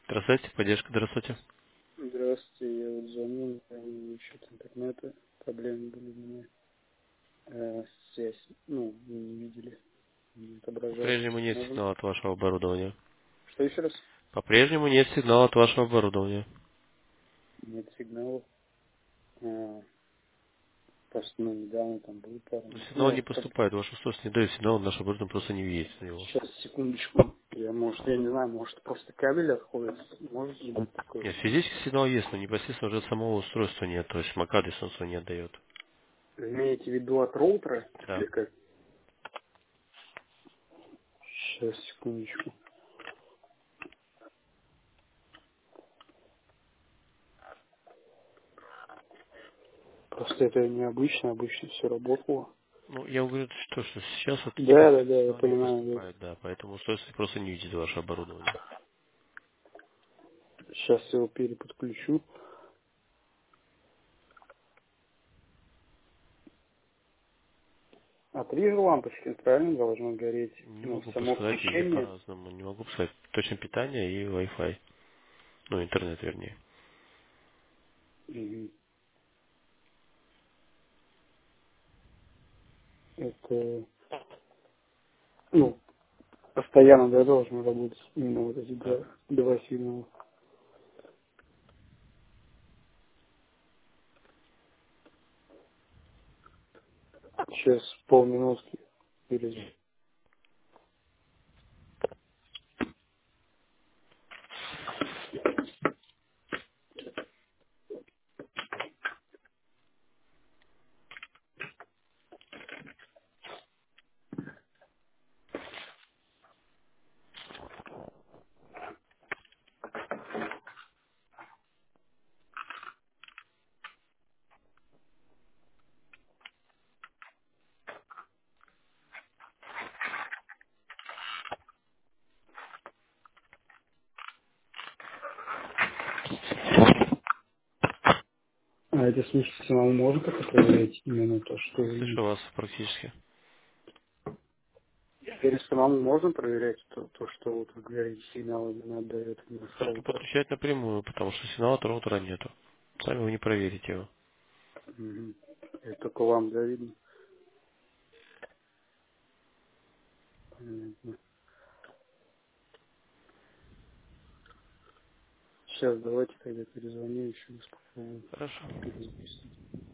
Здравствуйте, поддержка, здравствуйте. Здравствуйте, я вот звонил, насчет интернета, проблемы были у меня. Связь, вы не видели, не отображается. По-прежнему нет Можно? сигнала от вашего оборудования. Что еще раз? По-прежнему нет сигнала от вашего оборудования. Нет сигналов. А, просто, недавно там был пару. Но сигнал не Ну, как, поступает, ваш устройство не дает сигнал, наше оборудование просто не видит на него. сейчас, секундочку. Я не знаю, может, просто кабель отходит. Может быть такое. Нет, физический сигнал есть, но непосредственно уже самого устройства нет, то есть MAC-адрес он свой не отдает. Вы имеете в виду от роутера? Да. Или как? Сейчас, секундочку. Просто это необычно, обычно все работало. Ну, я говорю, что сейчас вот Да, да, непосредственно да, я сигнал не понимаю, да. поступает, да, поэтому устройство просто не видит ваше оборудование. Сейчас его переподключу. А три же лампочки правильно должно гореть. Не Ну, могу само подсказать, везде включение. по-разному, не могу сказать точно питание и Wi-Fi, ну, интернет вернее. Мгм. Это, постоянно, да, должны работать именно вот эти Да. два сигнала. Сейчас полминутки или... А это в смысле самому можно как-то проверять именно то, что Не вы слышу видите? вас практически. Или самому можно проверять то, что вот вы говорите, сигнал именно отдает именно с Только роутера? подключать напрямую, потому что сигнала от роутера нету. Сами вы не проверите его. Мгм. Это только вам, да, видно? Понятно. Сейчас давайте тогда перезвоню еще раз попробую Хорошо. перезапустить.